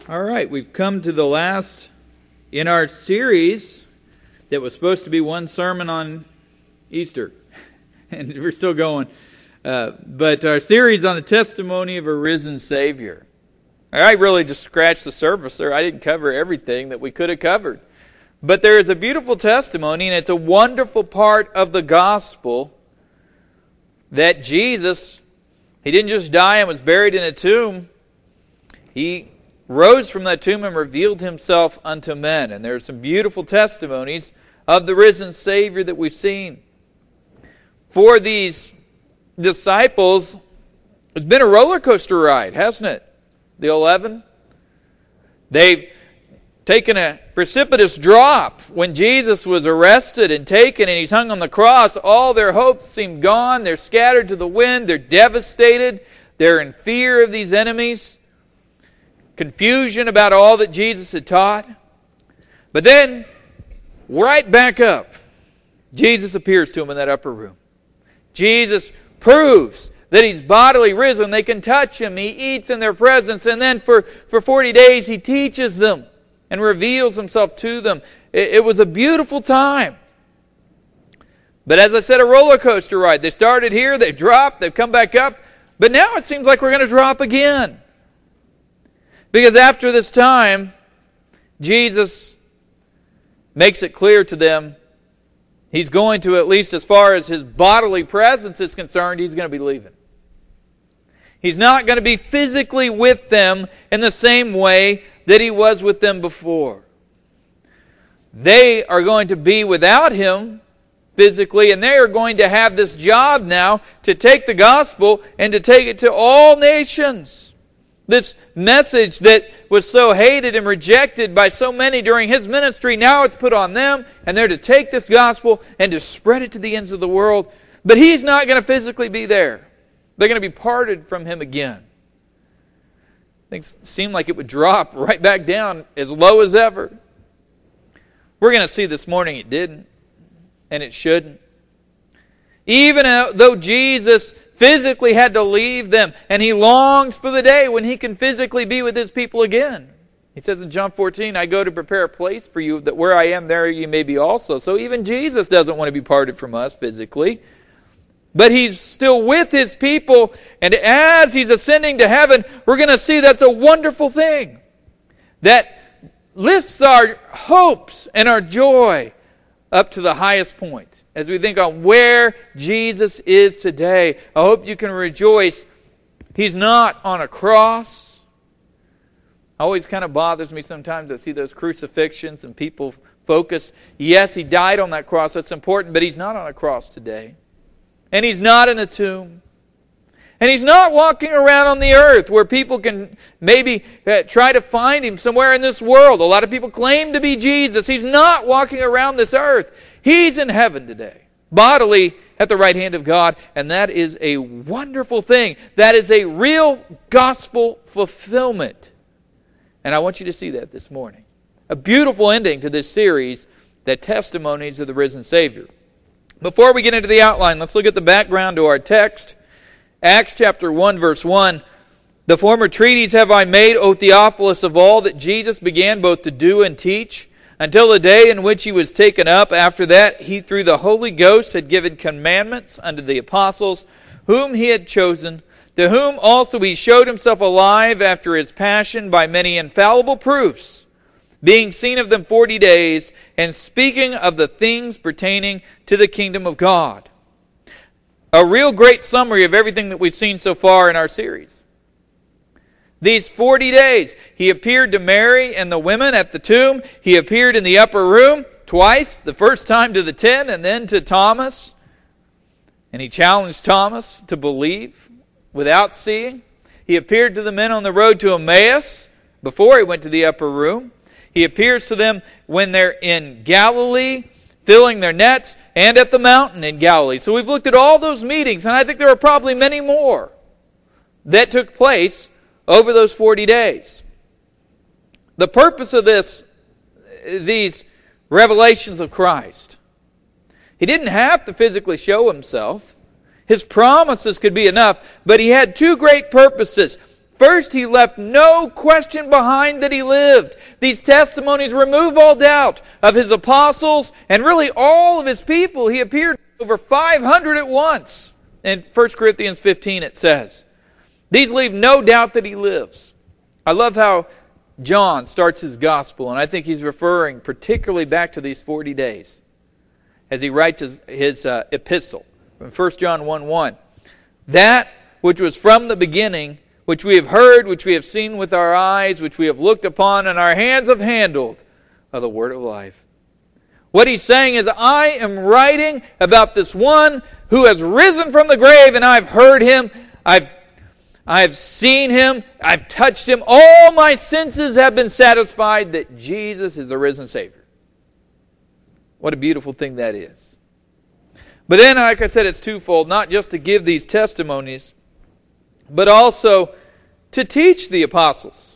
All right, we've come to the last in our series that was supposed to be one sermon on Easter. And we're still going. But our series on the testimony of a risen Savior. I really just scratched the surface there. I didn't cover everything that we could have covered. But there is a beautiful testimony, and it's a wonderful part of the gospel that Jesus, He didn't just die and was buried in a tomb. He rose from that tomb and revealed Himself unto men. And there are some beautiful testimonies of the risen Savior that we've seen. For these disciples, it's been a roller coaster ride, hasn't it? The 11. They've taken a precipitous drop. When Jesus was arrested and taken and He's hung on the cross, all their hopes seem gone. They're scattered to the wind. They're devastated. They're in fear of these enemies. Confusion about all that Jesus had taught. But then, right back up, Jesus appears to them in that upper room. Jesus proves that He's bodily risen. They can touch Him. He eats in their presence. And then for 40 days He teaches them and reveals Himself to them. It was a beautiful time. But as I said, a roller coaster ride. They started here, they dropped, they've come back up. But now it seems like we're going to drop again. Because after this time, Jesus makes it clear to them He's going to, at least as far as His bodily presence is concerned, He's going to be leaving. He's not going to be physically with them in the same way that He was with them before. They are going to be without Him physically, and they are going to have this job now to take the gospel and to take it to all nations. This message that was so hated and rejected by so many during His ministry, now it's put on them, and they're to take this gospel and to spread it to the ends of the world. But He's not going to physically be there. They're going to be parted from Him again. Things seem like it would drop right back down as low as ever. We're going to see this morning it didn't, and it shouldn't. Even though Jesus physically had to leave them, and He longs for the day when He can physically be with His people again. He says in John 14, I go to prepare a place for you, that where I am, there you may be also. So even Jesus doesn't want to be parted from us physically. But He's still with His people, and as He's ascending to heaven, we're going to see that's a wonderful thing. That lifts our hopes and our joy up to the highest point. As we think on where Jesus is today, I hope you can rejoice. He's not on a cross. Always kind of bothers me sometimes to see those crucifixions and people focus. Yes, He died on that cross. That's important, but He's not on a cross today. And He's not in a tomb. And He's not walking around on the earth where people can maybe try to find Him somewhere in this world. A lot of people claim to be Jesus. He's not walking around this earth. He's in heaven today, bodily at the right hand of God, and that is a wonderful thing. That is a real gospel fulfillment. And I want you to see that this morning. A beautiful ending to this series, the testimonies of the risen Savior. Before we get into the outline, let's look at the background to our text. Acts chapter 1, verse 1. The former treatise have I made, O Theophilus, of all that Jesus began both to do and teach, until the day in which He was taken up. After that, He through the Holy Ghost had given commandments unto the apostles, whom He had chosen, to whom also He showed Himself alive after His passion by many infallible proofs, being seen of them 40 days, and speaking of the things pertaining to the kingdom of God. A real great summary of everything that we've seen so far in our series. These 40 days, He appeared to Mary and the women at the tomb. He appeared in the upper room twice, the first time to the 10 and then to Thomas. And He challenged Thomas to believe without seeing. He appeared to the men on the road to Emmaus before He went to the upper room. He appears to them when they're in Galilee, filling their nets, and at the mountain in Galilee. So we've looked at all those meetings, and I think there are probably many more that took place over those 40 days. The purpose of these revelations of Christ, He didn't have to physically show Himself. His promises could be enough, but He had two great purposes. First, he left no question behind that he lived. These testimonies remove all doubt of his apostles and really all of his people. He appeared to over 500 at once. In 1 Corinthians 15 it says, these leave no doubt that he lives. I love how John starts his gospel, and I think he's referring particularly back to these 40 days as he writes his epistle from 1 John 1:1. That which was from the beginning, which we have heard, which we have seen with our eyes, which we have looked upon, and our hands have handled, are the word of life. What he's saying is, I am writing about this one who has risen from the grave, and I've heard him, I've seen him, I've touched him. All my senses have been satisfied that Jesus is the risen Savior. What a beautiful thing that is. But then, like I said, it's twofold, not just to give these testimonies, but also to teach the apostles.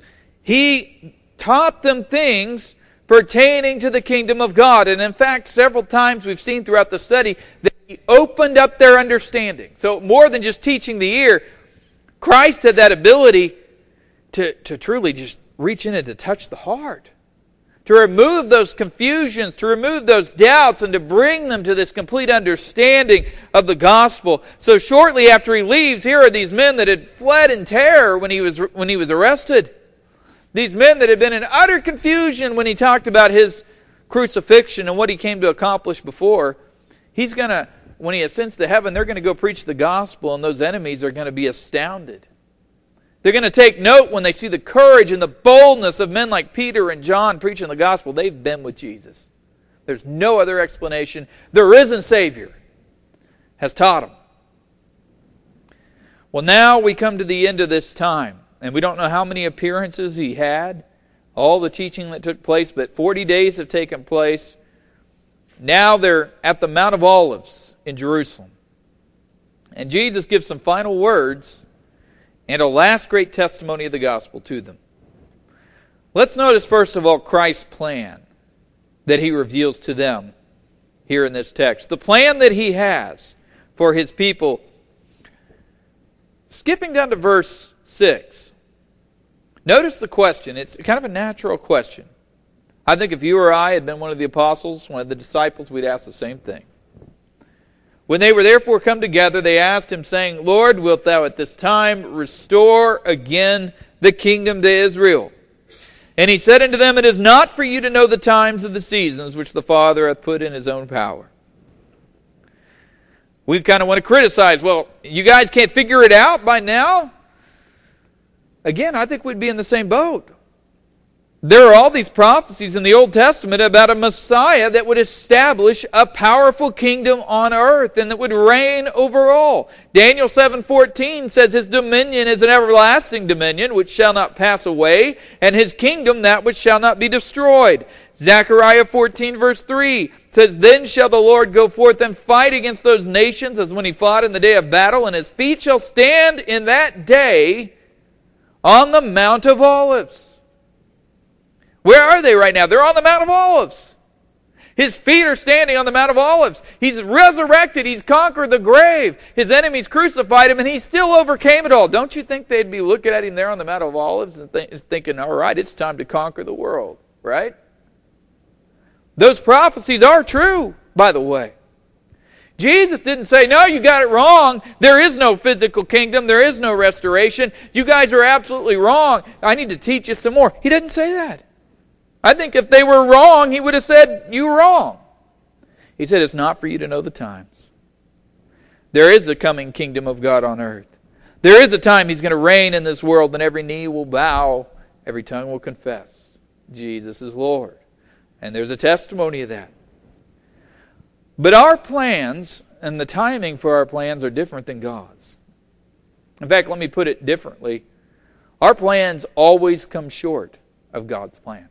He taught them things pertaining to the kingdom of God. And in fact, several times we've seen throughout the study that he opened up their understanding. So more than just teaching the ear, Christ had that ability to truly just reach in and to touch the heart. To remove those confusions, to remove those doubts, and to bring them to this complete understanding of the gospel. So shortly after he leaves, here are these men that had fled in terror when he was arrested. These men that had been in utter confusion when he talked about his crucifixion and what he came to accomplish before. He's going to, when he ascends to heaven, they're going to go preach the gospel, and those enemies are going to be astounded. They're going to take note when they see the courage and the boldness of men like Peter and John preaching the gospel. They've been with Jesus. There's no other explanation. The risen Savior has taught them. Well, now we come to the end of this time. And we don't know how many appearances he had, all the teaching that took place, but 40 days have taken place. Now they're at the Mount of Olives in Jerusalem. And Jesus gives some final words and a last great testimony of the gospel to them. Let's notice first of all Christ's plan that he reveals to them here in this text. The plan that he has for his people. Skipping down to verse 6. Notice the question. It's kind of a natural question. I think if you or I had been one of the apostles, one of the disciples, we'd ask the same thing. When they were therefore come together, they asked him, saying, Lord, wilt thou at this time restore again the kingdom to Israel? And he said unto them, It is not for you to know the times of the seasons which the Father hath put in his own power. We kind of want to criticize, well, you guys can't figure it out by now? Again, I think we'd be in the same boat. There are all these prophecies in the Old Testament about a Messiah that would establish a powerful kingdom on earth and that would reign over all. Daniel 7:14 says his dominion is an everlasting dominion which shall not pass away, and his kingdom that which shall not be destroyed. Zechariah 14 verse 3 says, Then shall the Lord go forth and fight against those nations as when he fought in the day of battle, and his feet shall stand in that day on the Mount of Olives. Where are they right now? They're on the Mount of Olives. His feet are standing on the Mount of Olives. He's resurrected. He's conquered the grave. His enemies crucified him, and he still overcame it all. Don't you think they'd be looking at him there on the Mount of Olives and thinking, all right, it's time to conquer the world, right? Those prophecies are true, by the way. Jesus didn't say, no, you got it wrong. There is no physical kingdom. There is no restoration. You guys are absolutely wrong. I need to teach you some more. He didn't say that. I think if they were wrong, he would have said, you're wrong. He said, it's not for you to know the times. There is a coming kingdom of God on earth. There is a time he's going to reign in this world, and every knee will bow, every tongue will confess Jesus is Lord. And there's a testimony of that. But our plans and the timing for our plans are different than God's. In fact, let me put it differently. Our plans always come short of God's plan.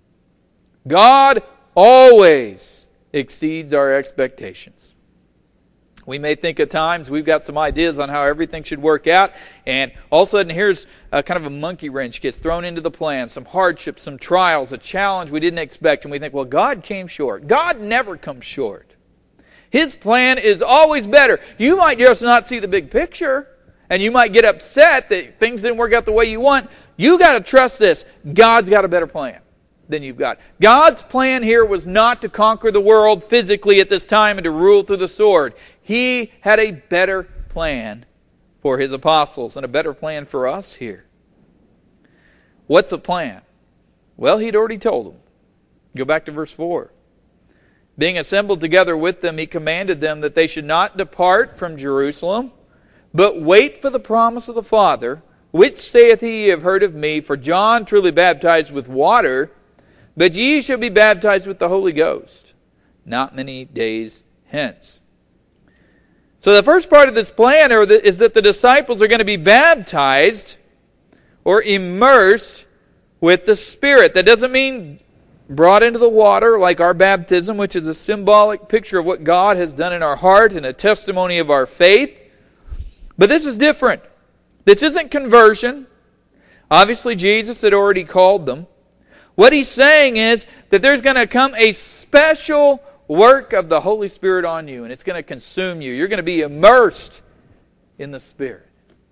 God always exceeds our expectations. We may think at times we've got some ideas on how everything should work out, and all of a sudden here's kind of a monkey wrench gets thrown into the plan, some hardships, some trials, a challenge we didn't expect, and we think, well, God came short. God never comes short. His plan is always better. You might just not see the big picture, and you might get upset that things didn't work out the way you want, you got to trust this. God's got a better plan than you've got. God's plan here was not to conquer the world physically at this time and to rule through the sword. He had a better plan for His apostles and a better plan for us here. What's the plan? Well, He'd already told them. Go back to verse 4. Being assembled together with them, He commanded them that they should not depart from Jerusalem, but wait for the promise of the Father, which saith He, Ye have heard of me, for John truly baptized with water, but ye shall be baptized with the Holy Ghost, not many days hence. So the first part of this plan is that the disciples are going to be baptized or immersed with the Spirit. That doesn't mean brought into the water like our baptism, which is a symbolic picture of what God has done in our heart and a testimony of our faith. But this is different. This isn't conversion. Obviously, Jesus had already called them. What He's saying is that there's going to come a special work of the Holy Spirit on you, and it's going to consume you. You're going to be immersed in the Spirit.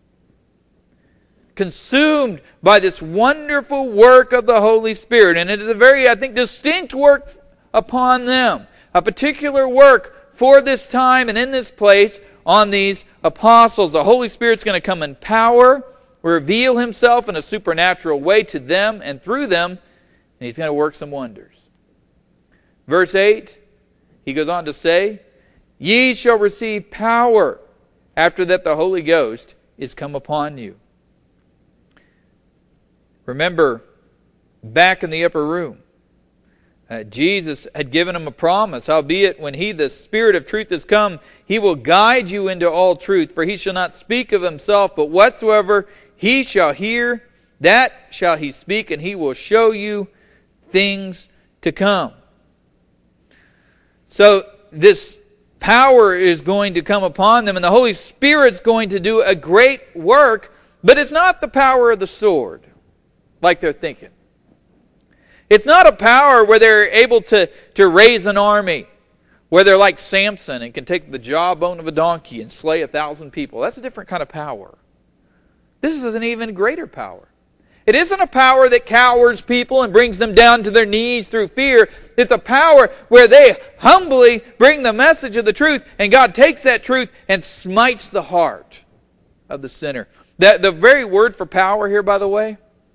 Consumed by this wonderful work of the Holy Spirit. And it is a very, I think, distinct work upon them. A particular work for this time and in this place on these apostles. The Holy Spirit's going to come in power, reveal Himself in a supernatural way to them and through them, and He's going to work some wonders. Verse 8, he goes on to say, Ye shall receive power after that the Holy Ghost is come upon you. Remember, back in the upper room, Jesus had given them a promise. Howbeit, when He, the Spirit of truth, is come, He will guide you into all truth. For He shall not speak of Himself, but whatsoever He shall hear, that shall He speak, and He will show you things to come. So this power is going to come upon them, and the Holy Spirit's going to do a great work, but it's not the power of the sword, like they're thinking. It's not a power where they're able to raise an army, where they're like Samson and can take the jawbone of a donkey and slay 1,000 people. That's a different kind of power. This is an even greater power. It isn't a power that cowers people and brings them down to their knees through fear. It's a power where they humbly bring the message of the truth, and God takes that truth and smites the heart of the sinner. The very word for power here, by the way,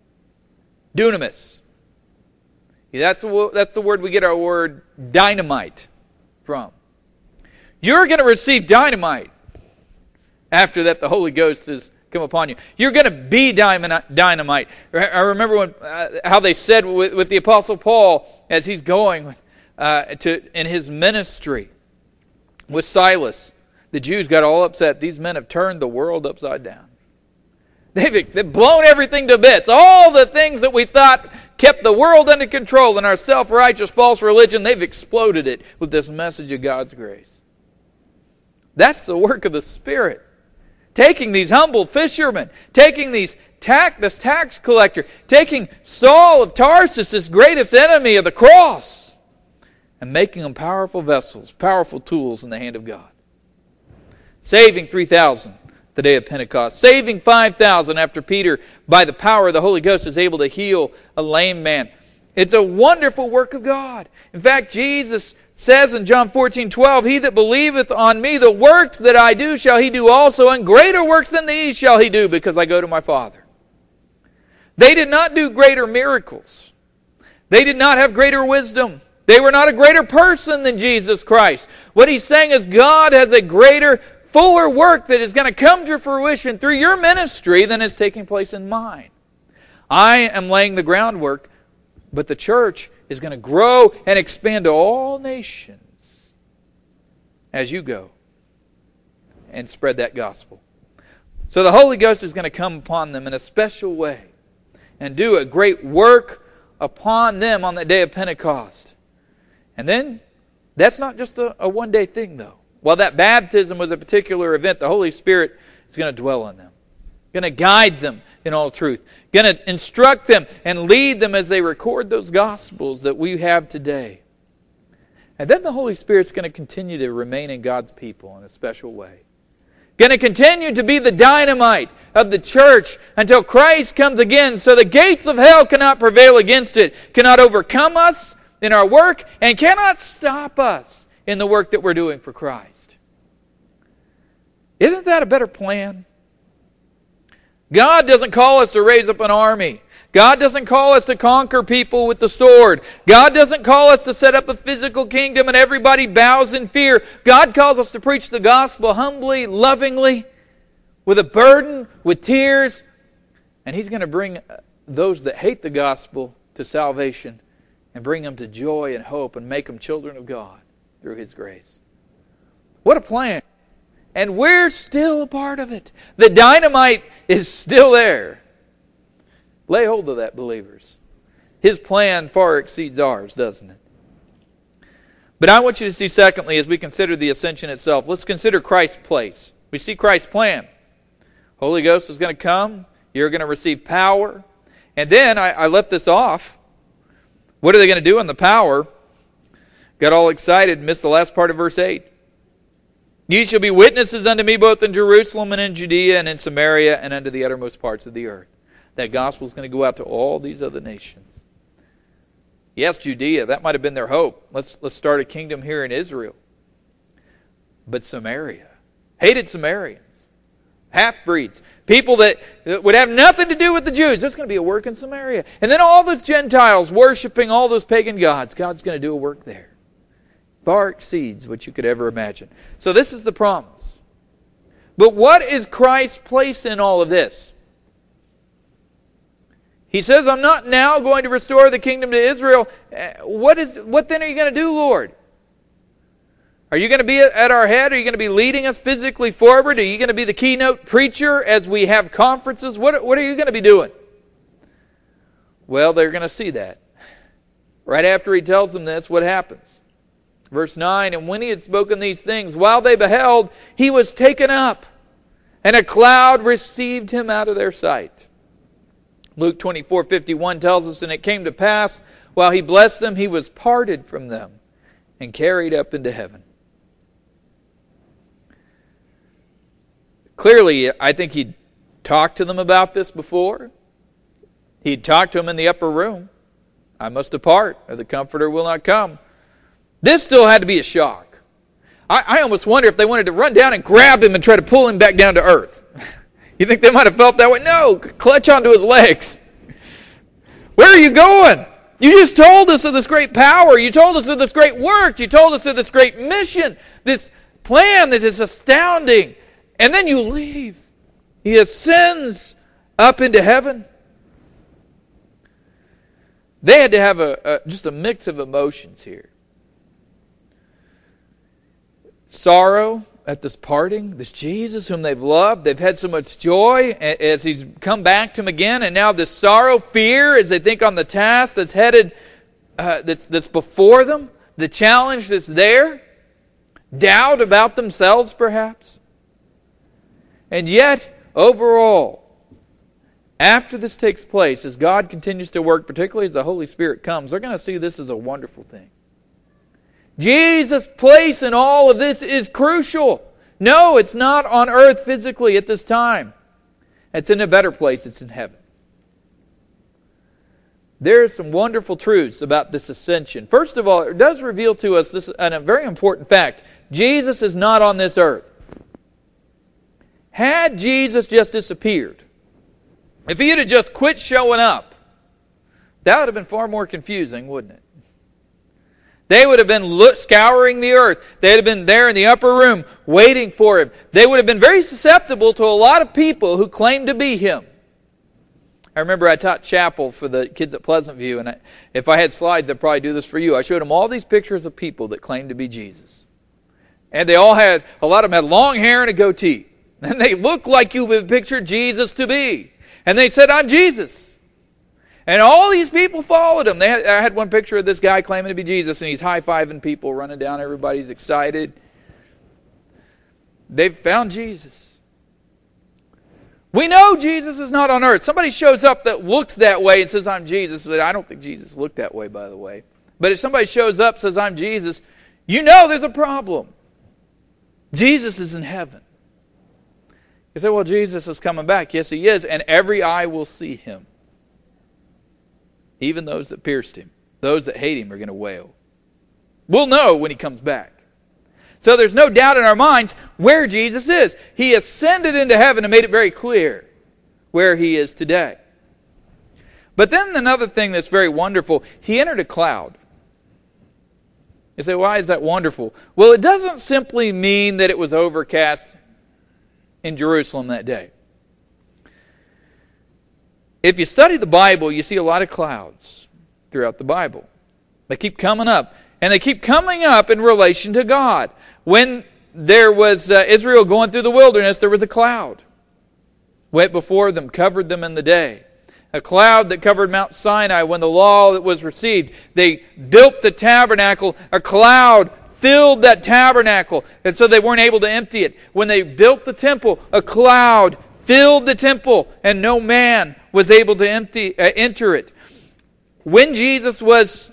dunamis. That's the word we get our word dynamite from. You're going to receive dynamite after that the Holy Ghost has come upon you. You're going to be dynamite. I remember how they said with the Apostle Paul as he's going in his ministry with Silas. The Jews got all upset. These men have turned the world upside down. They've blown everything to bits. All the things that we thought kept the world under control in our self-righteous false religion, they've exploded it with this message of God's grace. That's the work of the Spirit. Taking these humble fishermen, taking this tax collector, taking Saul of Tarsus, this greatest enemy of the cross, and making them powerful vessels, powerful tools in the hand of God. Saving 3,000 the day of Pentecost. Saving 5,000 after Peter, by the power of the Holy Ghost, is able to heal a lame man. It's a wonderful work of God. In fact, Jesus says in John 14:12, He that believeth on me, the works that I do shall he do also, and greater works than these shall he do, because I go to my Father. They did not do greater miracles. They did not have greater wisdom. They were not a greater person than Jesus Christ. What He's saying is God has a greater, fuller work that is going to come to fruition through your ministry than is taking place in mine. I am laying the groundwork, but the church is going to grow and expand to all nations as you go and spread that gospel. So the Holy Ghost is going to come upon them in a special way and do a great work upon them on the day of Pentecost. And then, that's not just a one-day thing, though. While that baptism was a particular event, the Holy Spirit is going to dwell on them, going to guide them in all truth, going to instruct them and lead them as they record those Gospels that we have today. And then the Holy Spirit's going to continue to remain in God's people in a special way. Going to continue to be the dynamite of the church until Christ comes again, so the gates of hell cannot prevail against it, cannot overcome us in our work, and cannot stop us in the work that we're doing for Christ. Isn't that a better plan? God doesn't call us to raise up an army. God doesn't call us to conquer people with the sword. God doesn't call us to set up a physical kingdom and everybody bows in fear. God calls us to preach the gospel humbly, lovingly, with a burden, with tears. And He's going to bring those that hate the gospel to salvation and bring them to joy and hope and make them children of God through His grace. What a plan. And we're still a part of it. The dynamite is still there. Lay hold of that, believers. His plan far exceeds ours, doesn't it? But I want you to see, secondly, as we consider the ascension itself, let's consider Christ's place. We see Christ's plan. Holy Ghost is going to come. You're going to receive power. And then, I left this off. What are they going to do in the power? Got all excited, missed the last part of verse 8. Ye shall be witnesses unto me both in Jerusalem and in Judea and in Samaria and unto the uttermost parts of the earth. That gospel is going to go out to all these other nations. Yes, Judea, that might have been their hope. Let's start a kingdom here in Israel. But Samaria, hated Samaritans, half-breeds, people that would have nothing to do with the Jews. There's going to be a work in Samaria. And then all those Gentiles worshiping all those pagan gods. God's going to do a work there. Far exceeds what you could ever imagine. So this is the promise. But what is Christ's place in all of this? He says, I'm not now going to restore the kingdom to Israel. What then are you going to do, Lord? Are you going to be at our head? Are you going to be leading us physically forward? Are you going to be the keynote preacher as we have conferences? What are you going to be doing? Well, they're going to see that. Right after He tells them this, what happens? Verse 9, and when He had spoken these things, while they beheld, He was taken up, and a cloud received Him out of their sight. Luke 24:51 tells us, and it came to pass, while He blessed them, He was parted from them and carried up into heaven. Clearly, I think He'd talked to them about this before. He'd talked to them in the upper room. I must depart, or the Comforter will not come. This still had to be a shock. I almost wonder if they wanted to run down and grab Him and try to pull Him back down to earth. You think they might have felt that way? No, clutch onto His legs. Where are you going? You just told us of this great power. You told us of this great work. You told us of this great mission, this plan that is astounding. And then you leave. He ascends up into heaven. They had to have just a mix of emotions here. Sorrow at this parting, this Jesus whom they've loved. They've had so much joy as He's come back to them again. And now this sorrow, fear, as they think on the task that's headed, that's before them. The challenge that's there. Doubt about themselves, perhaps. And yet, overall, after this takes place, as God continues to work, particularly as the Holy Spirit comes, they're going to see this as a wonderful thing. Jesus' place in all of this is crucial. No, it's not on earth physically at this time. It's in a better place. It's in heaven. There are some wonderful truths about this ascension. First of all, it does reveal to us this, and a very important fact. Jesus is not on this earth. Had Jesus just disappeared, if He had just quit showing up, that would have been far more confusing, wouldn't it? They would have been scouring the earth. They would have been there in the upper room waiting for Him. They would have been very susceptible to a lot of people who claimed to be Him. I remember I taught chapel for the kids at Pleasant View, and if I had slides, I'd probably do this for you. I showed them all these pictures of people that claimed to be Jesus. And a lot of them had long hair and a goatee. And they looked like you would picture Jesus to be. And they said, I'm Jesus. And all these people followed Him. I had one picture of this guy claiming to be Jesus, and he's high-fiving people, running down. Everybody's excited. They've found Jesus. We know Jesus is not on earth. Somebody shows up that looks that way and says, I'm Jesus. But I don't think Jesus looked that way, by the way. But if somebody shows up and says, I'm Jesus, you know there's a problem. Jesus is in heaven. You say, well, Jesus is coming back. Yes, He is, and every eye will see Him. Even those that pierced Him. Those that hate Him are going to wail. We'll know when He comes back. So there's no doubt in our minds where Jesus is. He ascended into heaven and made it very clear where He is today. But then another thing that's very wonderful, He entered a cloud. You say, why is that wonderful? Well, it doesn't simply mean that it was overcast in Jerusalem that day. If you study the Bible, you see a lot of clouds throughout the Bible. They keep coming up. And they keep coming up in relation to God. When there was Israel going through the wilderness, there was a cloud. Went before them, covered them in the day. A cloud that covered Mount Sinai when the law was received. They built the tabernacle. A cloud filled that tabernacle. And so they weren't able to empty it. When they built the temple, a cloud filled the temple. And no man was able to enter it. When Jesus was...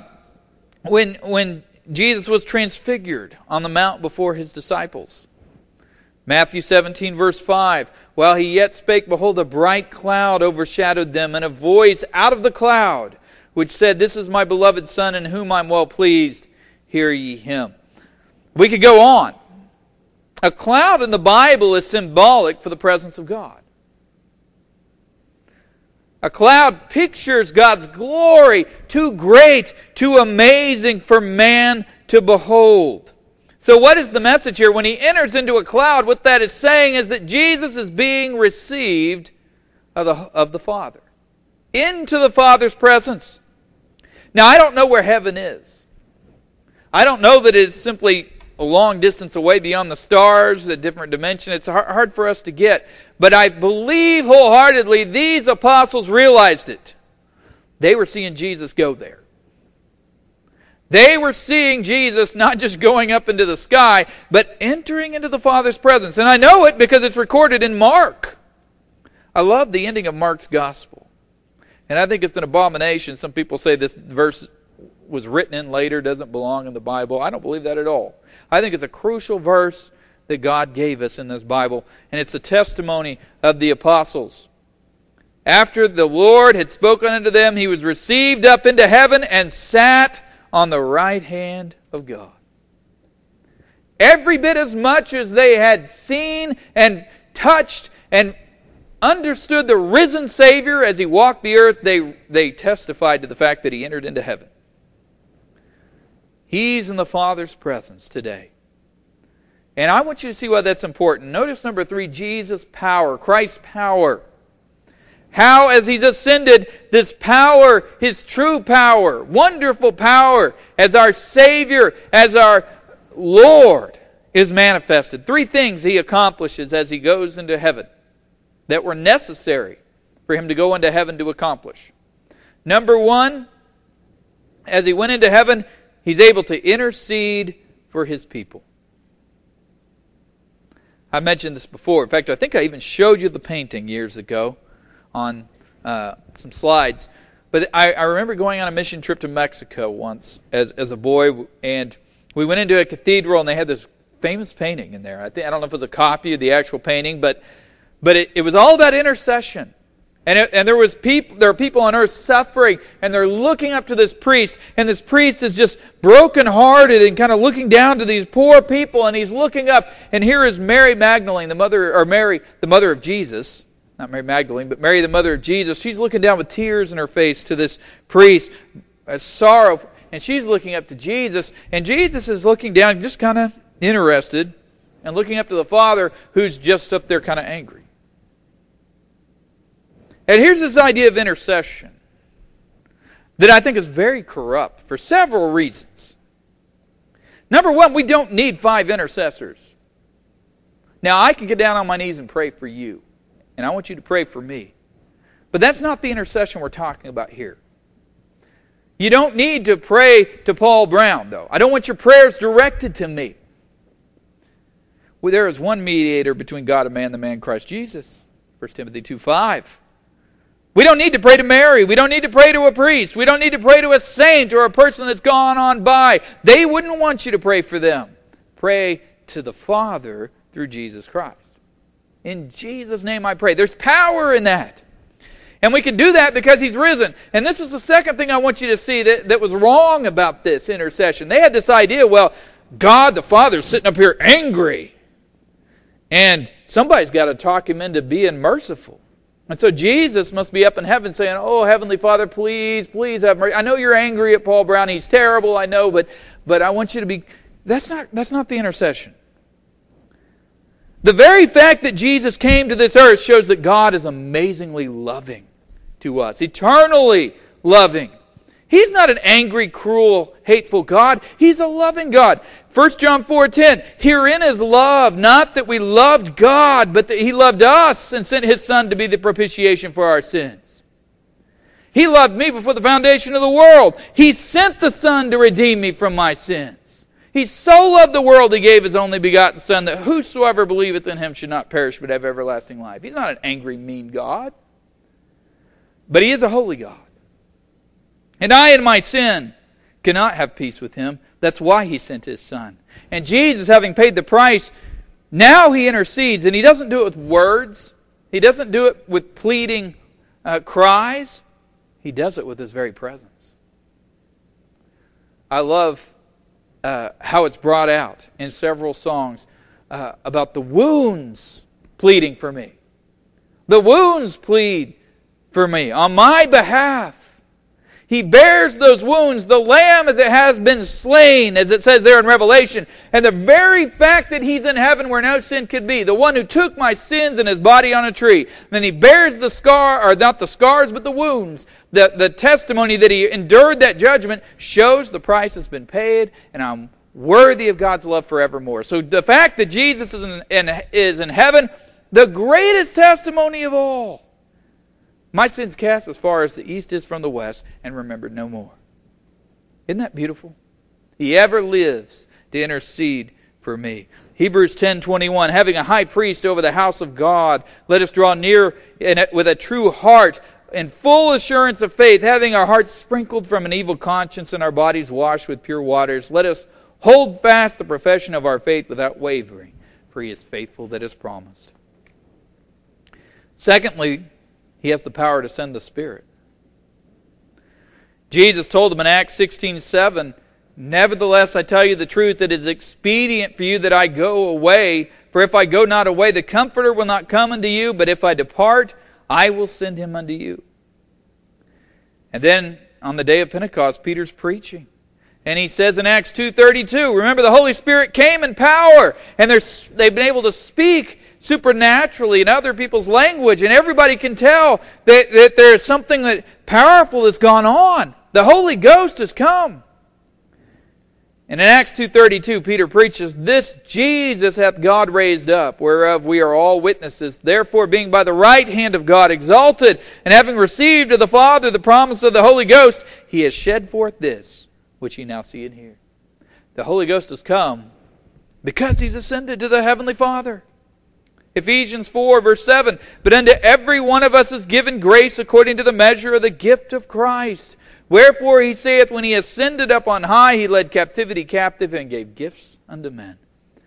When Jesus was transfigured on the mount before His disciples. Matthew 17 verse 5. While He yet spake, behold, a bright cloud overshadowed them, and a voice out of the cloud, which said, This is my beloved Son, in whom I am well pleased. Hear ye Him. We could go on. A cloud in the Bible is symbolic for the presence of God. A cloud pictures God's glory, too great, too amazing for man to behold. So what is the message here? When He enters into a cloud, what that is saying is that Jesus is being received of the Father. Into the Father's presence. Now, I don't know where heaven is. I don't know that it is simply a long distance away beyond the stars, a different dimension. It's hard for us to get. But I believe wholeheartedly these apostles realized it. They were seeing Jesus go there. They were seeing Jesus not just going up into the sky, but entering into the Father's presence. And I know it because it's recorded in Mark. I love the ending of Mark's gospel. And I think it's an abomination. Some people say this verse was written in later, doesn't belong in the Bible. I don't believe that at all. I think it's a crucial verse that God gave us in this Bible, and it's a testimony of the apostles. After the Lord had spoken unto them, He was received up into heaven and sat on the right hand of God. Every bit as much as they had seen and touched and understood the risen Savior as He walked the earth, they testified to the fact that He entered into heaven. He's in the Father's presence today. And I want you to see why that's important. Notice number 3, Jesus' power, Christ's power. How, as He's ascended, this power, His true power, wonderful power, as our Savior, as our Lord, is manifested. 3 things He accomplishes as He goes into heaven that were necessary for Him to go into heaven to accomplish. Number 1, as He went into heaven, He's able to intercede for His people. I mentioned this before. In fact, I think I even showed you the painting years ago on some slides. But I remember going on a mission trip to Mexico once as a boy, and we went into a cathedral, and they had this famous painting in there. I don't know if it was a copy of the actual painting, but it was all about intercession. And there are people on earth suffering, and they're looking up to this priest, and this priest is just brokenhearted and kind of looking down to these poor people, and he's looking up, and here is Mary Magdalene, Mary, the mother of Jesus, not Mary Magdalene, but Mary, the mother of Jesus. She's looking down with tears in her face to this priest, sorrow, and she's looking up to Jesus, and Jesus is looking down, just kind of interested, and looking up to the Father, who's just up there kind of angry. And here's this idea of intercession that I think is very corrupt for several reasons. Number 1, we don't need 5 intercessors. Now, I can get down on my knees and pray for you, and I want you to pray for me. But that's not the intercession we're talking about here. You don't need to pray to Paul Brown, though. I don't want your prayers directed to me. Well, there is one mediator between God and man, the man Christ Jesus. 1 Timothy 2:5. We don't need to pray to Mary. We don't need to pray to a priest. We don't need to pray to a saint or a person that's gone on by. They wouldn't want you to pray for them. Pray to the Father through Jesus Christ. In Jesus' name I pray. There's power in that. And we can do that because He's risen. And this is the second thing I want you to see that was wrong about this intercession. They had this idea, well, God the Father's sitting up here angry. And somebody's got to talk Him into being merciful. And so Jesus must be up in heaven saying, oh, Heavenly Father, please, please have mercy. I know you're angry at Paul Brown. He's terrible, I know, but I want you to be... That's not the intercession. The very fact that Jesus came to this earth shows that God is amazingly loving to us, eternally loving. He's not an angry, cruel, hateful God. He's a loving God. 1 John 4:10, herein is love, not that we loved God, but that He loved us and sent His Son to be the propitiation for our sins. He loved me before the foundation of the world. He sent the Son to redeem me from my sins. He so loved the world, He gave His only begotten Son, that whosoever believeth in Him should not perish but have everlasting life. He's not an angry, mean God. But He is a holy God. And I in my sin cannot have peace with Him. That's why He sent His Son. And Jesus, having paid the price, now He intercedes. And He doesn't do it with words. He doesn't do it with pleading cries. He does it with His very presence. I love how it's brought out in several songs about the wounds pleading for me. The wounds plead for me on my behalf. He bears those wounds, the lamb as it has been slain, as it says there in Revelation. And the very fact that He's in heaven where no sin could be, the one who took my sins in His body on a tree, then He bears the scar, or not the scars, but the wounds. The testimony that He endured that judgment shows the price has been paid, and I'm worthy of God's love forevermore. So the fact that Jesus is in heaven, the greatest testimony of all. My sins cast as far as the east is from the west, and remembered no more. Isn't that beautiful? He ever lives to intercede for me. Hebrews 10:21, having a high priest over the house of God, let us draw near with a true heart, in full assurance of faith, having our hearts sprinkled from an evil conscience and our bodies washed with pure waters. Let us hold fast the profession of our faith without wavering, for He is faithful that is promised. Secondly, He has the power to send the Spirit. Jesus told them in Acts 16:7, nevertheless, I tell you the truth, it is expedient for you that I go away. For if I go not away, the Comforter will not come unto you. But if I depart, I will send Him unto you. And then on the day of Pentecost, Peter's preaching. And he says in Acts 2:32, remember the Holy Spirit came in power. And they've been able to speak supernaturally in other people's language, and everybody can tell that there's something that powerful has gone on. The Holy Ghost has come. And in Acts 2:32, Peter preaches, this Jesus hath God raised up, whereof we are all witnesses. Therefore, being by the right hand of God exalted, and having received of the Father the promise of the Holy Ghost, He has shed forth this, which ye now see and hear. The Holy Ghost has come because He's ascended to the Heavenly Father. Ephesians 4, verse 7, but unto every one of us is given grace according to the measure of the gift of Christ. Wherefore He saith, when He ascended up on high, He led captivity captive and gave gifts unto men.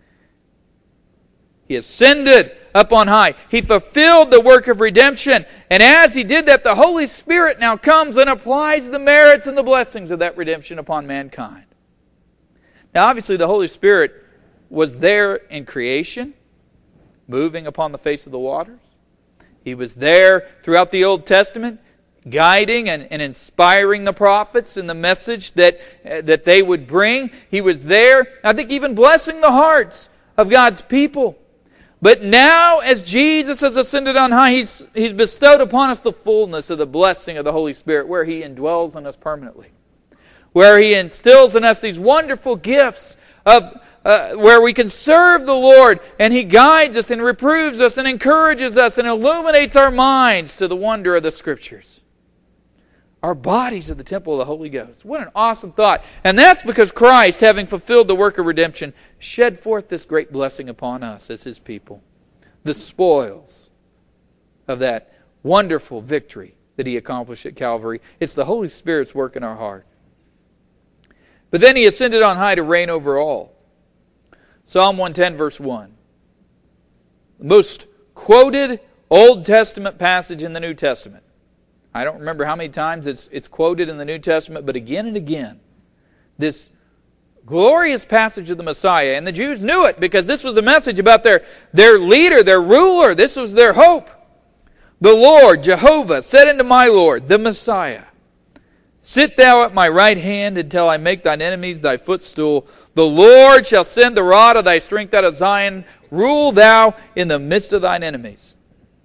He ascended up on high. He fulfilled the work of redemption. And as He did that, the Holy Spirit now comes and applies the merits and the blessings of that redemption upon mankind. Now obviously the Holy Spirit was there in creation, moving upon the face of the waters. He was there throughout the Old Testament, guiding and inspiring the prophets in the message that they would bring. He was there, I think, even blessing the hearts of God's people. But now, as Jesus has ascended on high, He's bestowed upon us the fullness of the blessing of the Holy Spirit, where He indwells in us permanently, where He instills in us these wonderful gifts of where we can serve the Lord, and He guides us and reproves us and encourages us and illuminates our minds to the wonder of the Scriptures. Our bodies are the temple of the Holy Ghost. What an awesome thought. And that's because Christ, having fulfilled the work of redemption, shed forth this great blessing upon us as His people. The spoils of that wonderful victory that He accomplished at Calvary. It's the Holy Spirit's work in our heart. But then He ascended on high to reign over all. Psalm 110, verse 1. The most quoted Old Testament passage in the New Testament. I don't remember how many times it's quoted in the New Testament, but again and again, this glorious passage of the Messiah. And the Jews knew it because this was the message about their leader, their ruler. This was their hope. The Lord, Jehovah, said unto my Lord, the Messiah, sit thou at my right hand until I make thine enemies thy footstool. The Lord shall send the rod of thy strength out of Zion. Rule thou in the midst of thine enemies.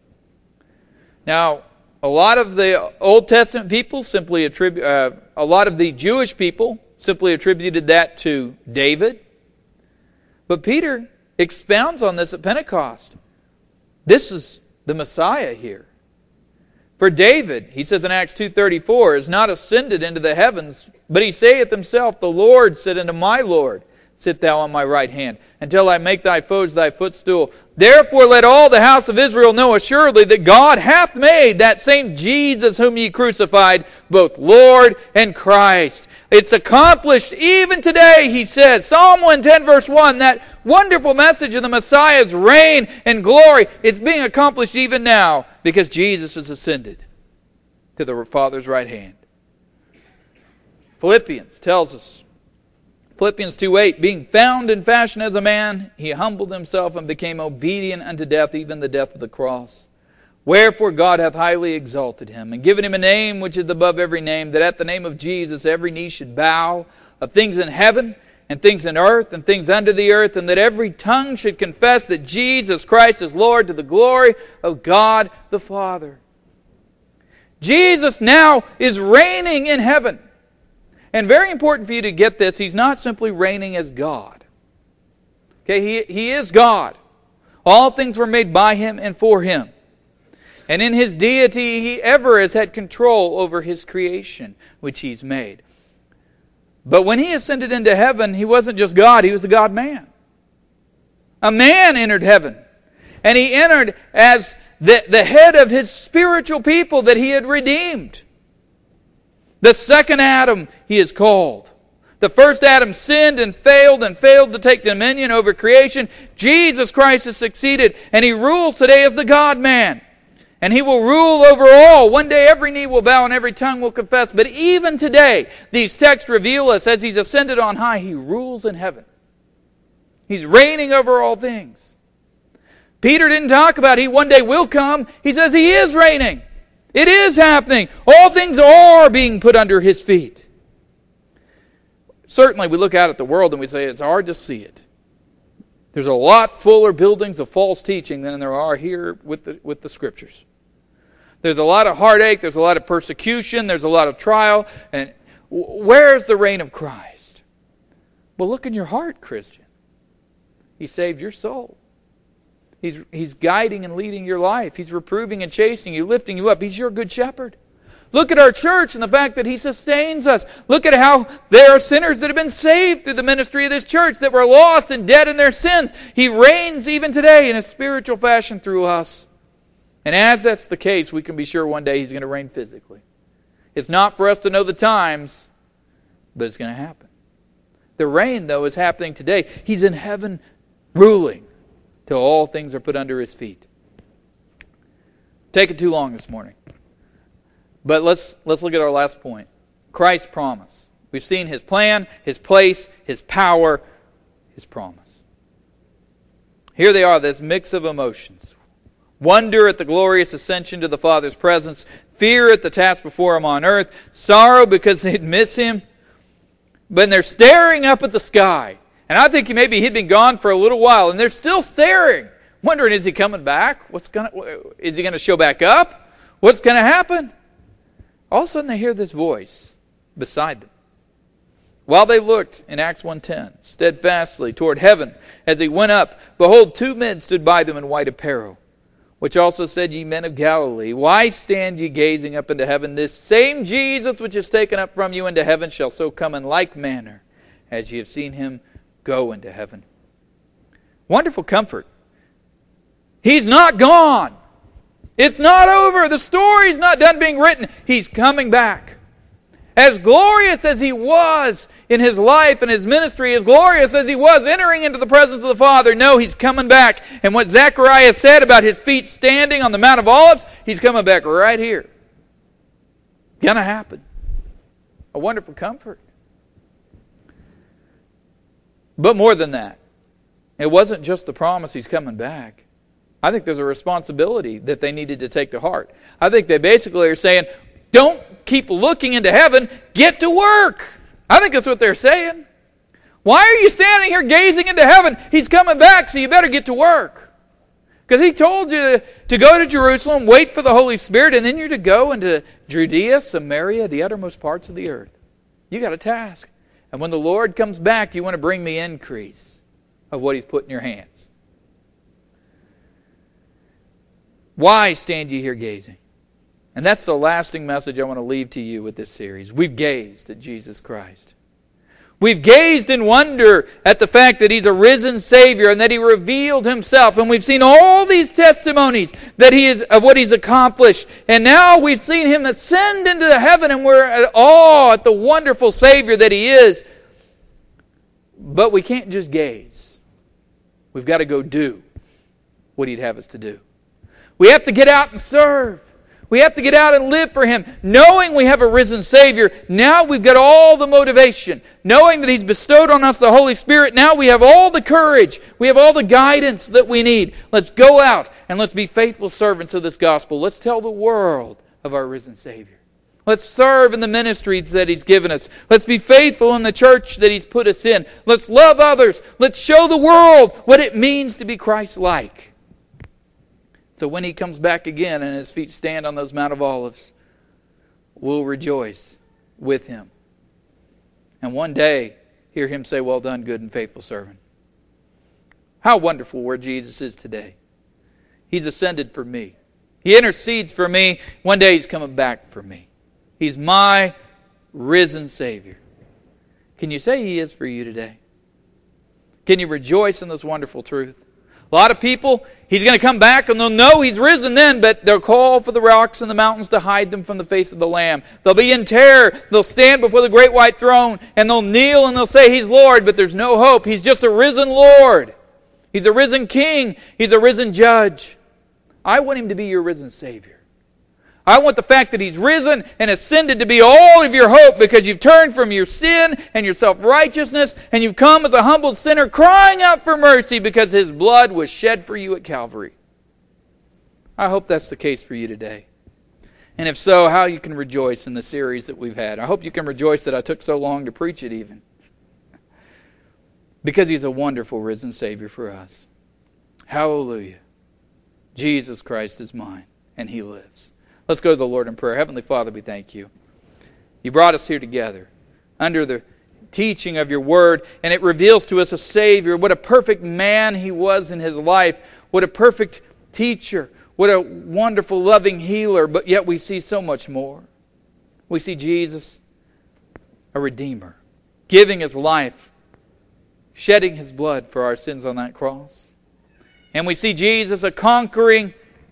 Now, a lot of the Old Testament people a lot of the Jewish people simply attributed that to David. But Peter expounds on this at Pentecost. This is the Messiah here. For David, he says in Acts 2:34, is not ascended into the heavens, but he saith himself, the Lord said unto my Lord, sit thou on my right hand, until I make thy foes thy footstool. Therefore let all the house of Israel know assuredly that God hath made that same Jesus whom ye crucified, both Lord and Christ. It's accomplished even today, he says. Psalm 110 verse 1, that wonderful message of the Messiah's reign and glory, it's being accomplished even now because Jesus is ascended to the Father's right hand. Philippians tells us, Philippians 2:8, being found in fashion as a man, he humbled himself and became obedient unto death, even the death of the cross. Wherefore God hath highly exalted him, and given him a name which is above every name, that at the name of Jesus every knee should bow, of things in heaven, and things in earth, and things under the earth, and that every tongue should confess that Jesus Christ is Lord, to the glory of God the Father. Jesus now is reigning in heaven. And very important for you to get this, He's not simply reigning as God. Okay, He is God. All things were made by Him and for Him. And in His deity, He ever has had control over His creation, which He's made. But when He ascended into heaven, He wasn't just God, He was the God-man. A man entered heaven. And He entered as the head of His spiritual people that He had redeemed. The second Adam, He is called. The first Adam sinned and failed to take dominion over creation. Jesus Christ has succeeded, and He rules today as the God-man. And He will rule over all. One day every knee will bow and every tongue will confess. But even today, these texts reveal us as He's ascended on high, He rules in heaven. He's reigning over all things. Peter didn't talk about He one day will come. He says He is reigning. It is happening. All things are being put under His feet. Certainly we look out at the world and we say it's hard to see it. There's a lot fuller buildings of false teaching than there are here with the Scriptures. There's a lot of heartache, there's a lot of persecution, there's a lot of trial. And where's the reign of Christ? Well, look in your heart, Christian. He saved your soul. He's guiding and leading your life. He's reproving and chastening you, lifting you up. He's your good shepherd. Look at our church and the fact that He sustains us. Look at how there are sinners that have been saved through the ministry of this church that were lost and dead in their sins. He reigns even today in a spiritual fashion through us. And as that's the case, we can be sure one day He's going to reign physically. It's not for us to know the times, but it's going to happen. The reign, though, is happening today. He's in heaven ruling till all things are put under His feet. Taking too long this morning. But let's look at our last point. Christ's promise. We've seen His plan, His place, His power, His promise. Here they are, this mix of emotions. Wonder at the glorious ascension to the Father's presence. Fear at the task before Him on earth. Sorrow because they'd miss Him. But they're staring up at the sky. And I think maybe He'd been gone for a little while. And they're still staring. Wondering, is He coming back? Is He going to show back up? What's going to happen? All of a sudden they hear this voice beside them. While they looked, in Acts 1:10, steadfastly toward heaven, as He went up, behold, 2 men stood by them in white apparel, which also said, Ye men of Galilee, why stand ye gazing up into heaven? This same Jesus which is taken up from you into heaven shall so come in like manner as ye have seen Him go into heaven. Wonderful comfort. He's not gone. It's not over. The story's not done being written. He's coming back. As glorious as He was in his life and his ministry as glorious as he was entering into the presence of the Father. No, he's coming back. And what Zechariah said about his feet standing on the Mount of Olives, he's coming back right here. Gonna happen. A wonderful comfort. But more than that, it wasn't just the promise he's coming back. I think there's a responsibility that they needed to take to heart. I think they basically are saying, don't keep looking into heaven, get to work. I think that's what they're saying. Why are you standing here gazing into heaven? He's coming back, so you better get to work. Because he told you to go to Jerusalem, wait for the Holy Spirit, and then you're to go into Judea, Samaria, the uttermost parts of the earth. You got a task. And when the Lord comes back, you want to bring the increase of what he's put in your hands. Why stand ye here gazing? And that's the lasting message I want to leave to you with this series. We've gazed at Jesus Christ. We've gazed in wonder at the fact that he's a risen Savior and that he revealed himself. And we've seen all these testimonies that he is of what he's accomplished. And now we've seen him ascend into the heaven, and we're at awe at the wonderful Savior that he is. But we can't just gaze. We've got to go do what he'd have us to do. We have to get out and serve. We have to get out and live for him. Knowing we have a risen Savior, now we've got all the motivation. Knowing that he's bestowed on us the Holy Spirit, now we have all the courage. We have all the guidance that we need. Let's go out and let's be faithful servants of this gospel. Let's tell the world of our risen Savior. Let's serve in the ministries that he's given us. Let's be faithful in the church that he's put us in. Let's love others. Let's show the world what it means to be Christ-like. So when he comes back again and his feet stand on those Mount of Olives, we'll rejoice with him. And one day, hear him say, well done, good and faithful servant. How wonderful where Jesus is today. He's ascended for me. He intercedes for me. One day he's coming back for me. He's my risen Savior. Can you say he is for you today? Can you rejoice in this wonderful truth? A lot of people, he's going to come back and they'll know he's risen then, but they'll call for the rocks and the mountains to hide them from the face of the Lamb. They'll be in terror. They'll stand before the great white throne and they'll kneel and they'll say he's Lord, but there's no hope. He's just a risen Lord. He's a risen King. He's a risen Judge. I want him to be your risen Savior. I want the fact that he's risen and ascended to be all of your hope, because you've turned from your sin and your self-righteousness and you've come as a humbled sinner crying out for mercy because his blood was shed for you at Calvary. I hope that's the case for you today. And if so, how you can rejoice in the series that we've had. I hope you can rejoice that I took so long to preach it even. Because he's a wonderful risen Savior for us. Hallelujah. Jesus Christ is mine and he lives. Let's go to the Lord in prayer. Heavenly Father, we thank you. You brought us here together under the teaching of your word, and it reveals to us a Savior. What a perfect man he was in his life. What a perfect teacher. What a wonderful, loving healer. But yet we see so much more. We see Jesus, a Redeemer, giving his life, shedding his blood for our sins on that cross. And we see Jesus, a conquering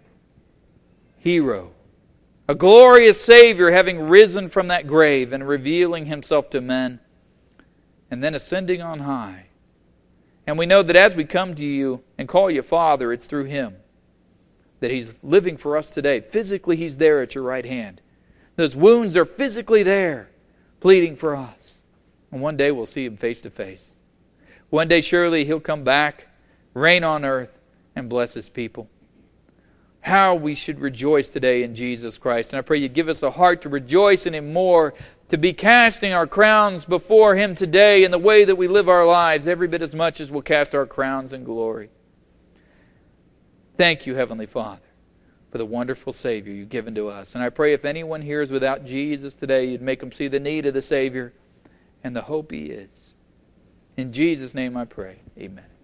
hero, a glorious Savior, having risen from that grave and revealing himself to men, and then ascending on high. And we know that as we come to you and call you Father, it's through him that he's living for us today. Physically, he's there at your right hand. Those wounds are physically there, pleading for us. And one day we'll see him face to face. One day surely he'll come back, reign on earth, and bless his people. How we should rejoice today in Jesus Christ. And I pray you give us a heart to rejoice in him more, to be casting our crowns before him today in the way that we live our lives, every bit as much as we'll cast our crowns in glory. Thank you, Heavenly Father, for the wonderful Savior you've given to us. And I pray if anyone here is without Jesus today, you'd make them see the need of the Savior and the hope he is. In Jesus' name I pray. Amen.